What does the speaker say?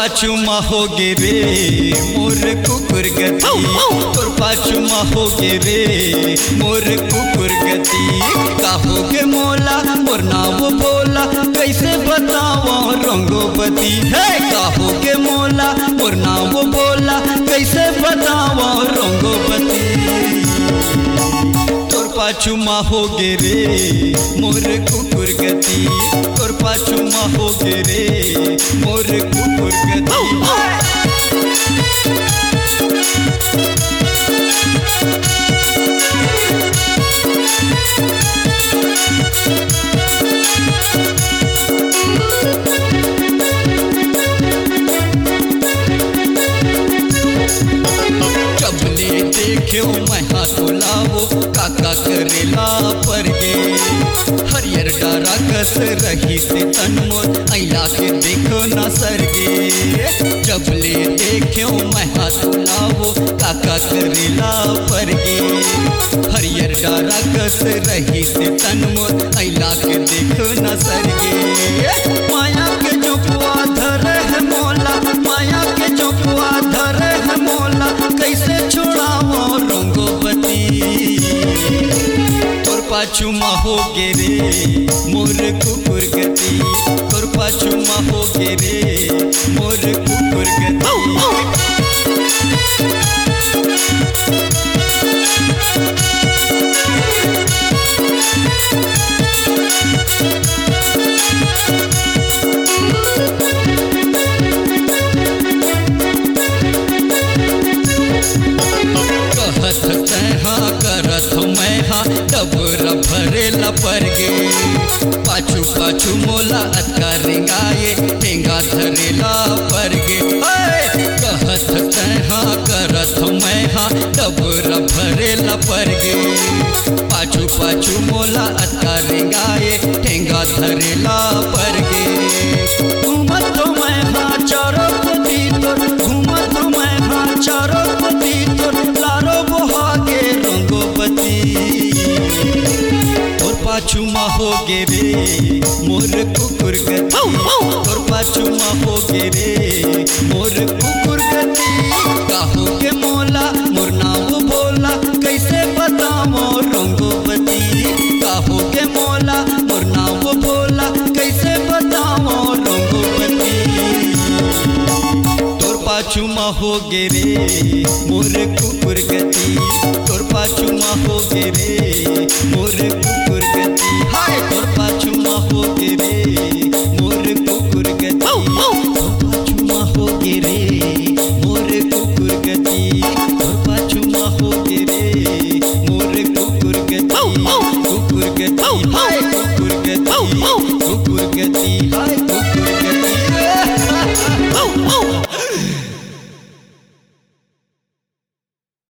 पाछुमा हो गे रे मोर कुकुर गति तोर पाछुमा हो गे रे मोर कुकुर गति काहोगे मोला मोर नाम बोला कैसे बताओ रंगोपति है काहोगे मोला मोर नाम बोला कैसे बताओ रंगोपति तोर पाछुमा हो गे रे मोर कुकुर गति तोर पाछुमा हो गे रे मोर कुकुर गति चबले देखे मैं हाथ लावो काका करेला पर गे हरियर डारा कस रही से तनमोद ऐला के देखो न सरगे चबले देखे मैं हाथ लावो काका करेला पर गे हरियर डारा कस रही से तनमोद ऐला के देखो न सरगे माया के चुपवा धरे है मोला माया के चुपवा धरे है मोला कैसे छोड़ावो रंगोपति तोर पाछुमा हो गे रे मोर कुकुर गति तोर पाछुमा हो गे रे मोर कुकुर गति करत मैं हाँ डबरा भरेला पर गे पाछू पाछू मोला अतका रेंगाए ठेंगा धरेला पर गे कहत हाँ करत मैं हाँ डबरा भरेला पर गे पाछू पाछू मोला अतका रेंगाए ठेंगा धरेला पर गे घूमत मैं हाँ चारों पति तोर घूमत मैं हाँ चारों पति तोर लारो बोहागे रंगोपति तोर पाछुमा हो गे रे मोर कुकुर गति तोर पाछुमा हो गे रे मोर कुकुर गति काहोगे मोला मोर नाम बोला कैसे बताओ रंगोपति काहोगे मोला मोर नाम बोला कैसे बताओ रंगोपति तोर पाछुमा हो गे रे मोर कुकुर गति तोर पाछुमा हो गे रे मोर कुकुर